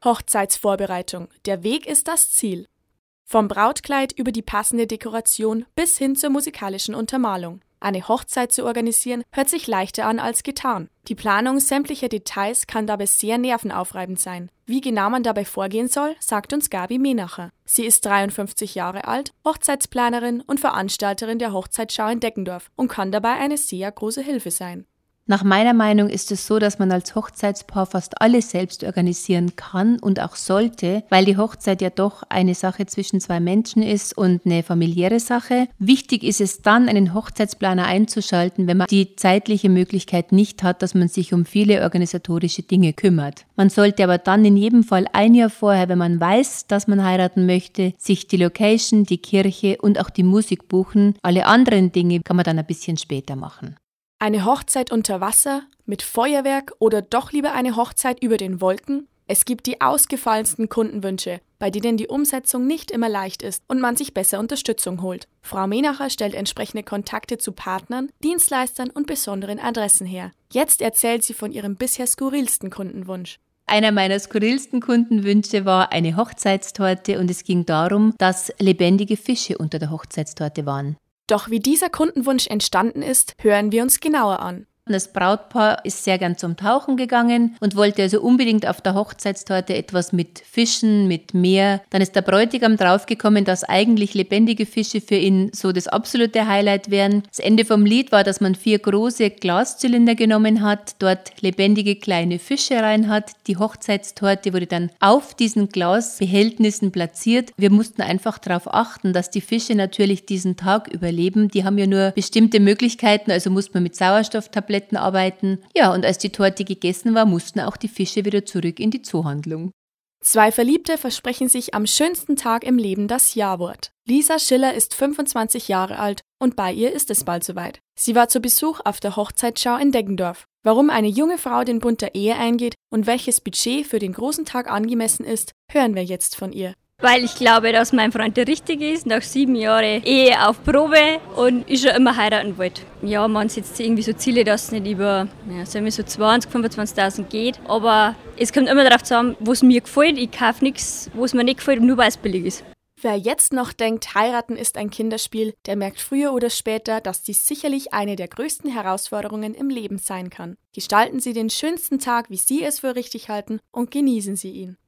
Hochzeitsvorbereitung. Der Weg ist das Ziel. Vom Brautkleid über die passende Dekoration bis hin zur musikalischen Untermalung. Eine Hochzeit zu organisieren, hört sich leichter an als getan. Die Planung sämtlicher Details kann dabei sehr nervenaufreibend sein. Wie genau man dabei vorgehen soll, sagt uns Gabi Menacher. Sie ist 53 Jahre alt, Hochzeitsplanerin und Veranstalterin der Hochzeitsschau in Deggendorf und kann dabei eine sehr große Hilfe sein. Nach meiner Meinung ist es so, dass man als Hochzeitspaar fast alles selbst organisieren kann und auch sollte, weil die Hochzeit ja doch eine Sache zwischen zwei Menschen ist und eine familiäre Sache. Wichtig ist es dann, einen Hochzeitsplaner einzuschalten, wenn man die zeitliche Möglichkeit nicht hat, dass man sich um viele organisatorische Dinge kümmert. Man sollte aber dann in jedem Fall ein Jahr vorher, wenn man weiß, dass man heiraten möchte, sich die Location, die Kirche und auch die Musik buchen. Alle anderen Dinge kann man dann ein bisschen später machen. Eine Hochzeit unter Wasser, mit Feuerwerk oder doch lieber eine Hochzeit über den Wolken? Es gibt die ausgefallensten Kundenwünsche, bei denen die Umsetzung nicht immer leicht ist und man sich besser Unterstützung holt. Frau Menacher stellt entsprechende Kontakte zu Partnern, Dienstleistern und besonderen Adressen her. Jetzt erzählt sie von ihrem bisher skurrilsten Kundenwunsch. Einer meiner skurrilsten Kundenwünsche war eine Hochzeitstorte und es ging darum, dass lebendige Fische unter der Hochzeitstorte waren. Doch wie dieser Kundenwunsch entstanden ist, hören wir uns genauer an. Das Brautpaar ist sehr gern zum Tauchen gegangen und wollte also unbedingt auf der Hochzeitstorte etwas mit Fischen, mit Meer. Dann ist der Bräutigam draufgekommen, dass eigentlich lebendige Fische für ihn so das absolute Highlight wären. Das Ende vom Lied war, dass man 4 große Glaszylinder genommen hat, dort lebendige kleine Fische rein hat. Die Hochzeitstorte wurde dann auf diesen Glasbehältnissen platziert. Wir mussten einfach darauf achten, dass die Fische natürlich diesen Tag überleben. Die haben ja nur bestimmte Möglichkeiten, also musste man mit Sauerstofftabletten arbeiten. Ja, und als die Torte gegessen war, mussten auch die Fische wieder zurück in die Zoohandlung. 2 Verliebte versprechen sich am schönsten Tag im Leben das Ja-Wort. Lisa Schiller ist 25 Jahre alt und bei ihr ist es bald soweit. Sie war zu Besuch auf der Hochzeitsschau in Deggendorf. Warum eine junge Frau den Bund der Ehe eingeht und welches Budget für den großen Tag angemessen ist, hören wir jetzt von ihr. Weil ich glaube, dass mein Freund der Richtige ist, nach 7 Jahren Ehe auf Probe und ich schon immer heiraten wollte. Ja, man setzt sich irgendwie so Ziele, dass es nicht über sagen wir so 20.000, 25.000 geht. Aber es kommt immer darauf zusammen, was mir gefällt. Ich kaufe nichts, was mir nicht gefällt, nur weil es billig ist. Wer jetzt noch denkt, heiraten ist ein Kinderspiel, der merkt früher oder später, dass dies sicherlich eine der größten Herausforderungen im Leben sein kann. Gestalten Sie den schönsten Tag, wie Sie es für richtig halten, und genießen Sie ihn.